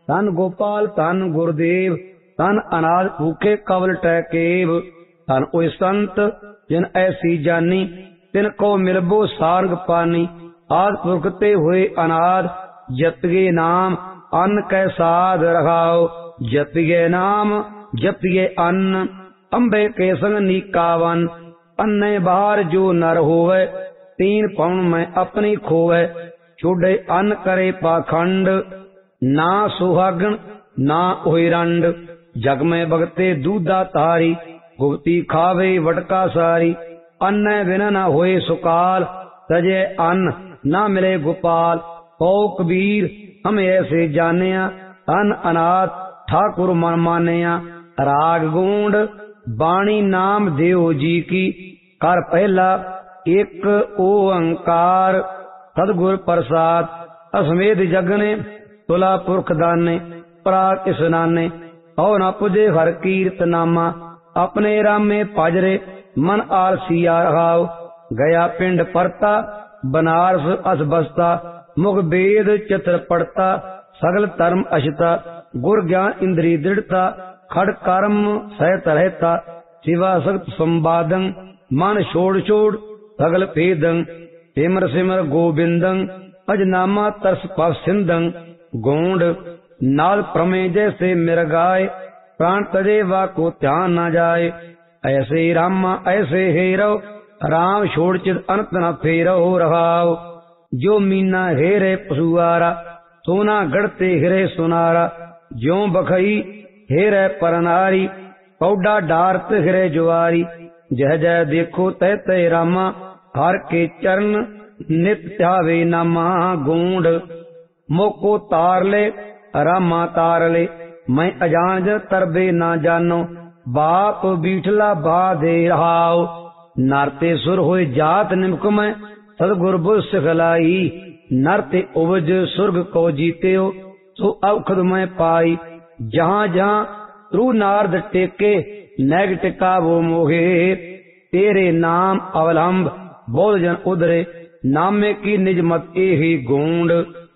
धन गोपाल धन गुरुदेव धन अनाज भूखे कवल टैकेव। धन ओय संत जिन ऐसी जानी तिन को मिलबो सारंग पानी। आद पुरख ते हुए अनाद जपिए नाम अन्न कै साध रखाओ। जपिए नाम जपिए अन्न अंबे के संग नीकावन। अन्ने बाहर जो नर होवे तीन पवन में अपनी खोवे। छोड़े अन्न करे पाखंड ना सुहागन ना ओहिरंड। जग में भगते दूधा तारी गुप्ती खावे वटका सारी। अन्न बिना न होए सुकाल तजे अन्न ना मिले गोपाल। पौ कबीर हम ऐसे जानिया धन अनाथ ठाकुर मन मानिया। राग गूंड बाणी नाम देव जी की कर पहला एक ओंकार। सदगुर प्रसाद असमेध जगने तुला पुरख दाने पराग स्नाने। और न पुजे हर कीर्त नामा अपने रामे पाजरे मन आलसिया रहाओ। गया पिंड परता बनारस अस बसता। मुख वेद चित्र पढ़ता सगल धर्म अशिता। गुर ज्ञान इंद्री दृढ़ता खड़ कर्म सहत रहता। शिवा सक्त संवादं मन छोड़ छोड़ सगल भेदं। सिमर सिमर गोविंदं अजनामा तरस पव सिंधं। गोंड नाद प्रमेय जैसे मिर्गाए प्राण तजे वा को ध्यान न जाए। ऐसे रामा ऐसे हेरो राम छोड़ चित अनंत न फेरो रहाओ। जो मीना हेरे पशुआरा सोना गढ़ते हिरे सुनारा। ज्यो बखई हेरे परनारी पौडा डारत हिरे जुआरी। जह जह देखो तह तह रामा हर के चरण नित ध्यावे नामा। गूंड मोको तार ले रामा तार ले मैं अजान ज तरबे ना जानो। बाप बीठला बाधे रहाओ। नरते सुर होए जात निमक में सदगुर बुझ सिखलाई। नरते उपज सुर्ग को जीते हो सो अवखद में पाई। जहाँ जहाँ त्रु नारद टेके नैग टिका वो मोहे। तेरे नाम अवलंब बोध जन उधरे नामे की निज मत ए ही गूंड।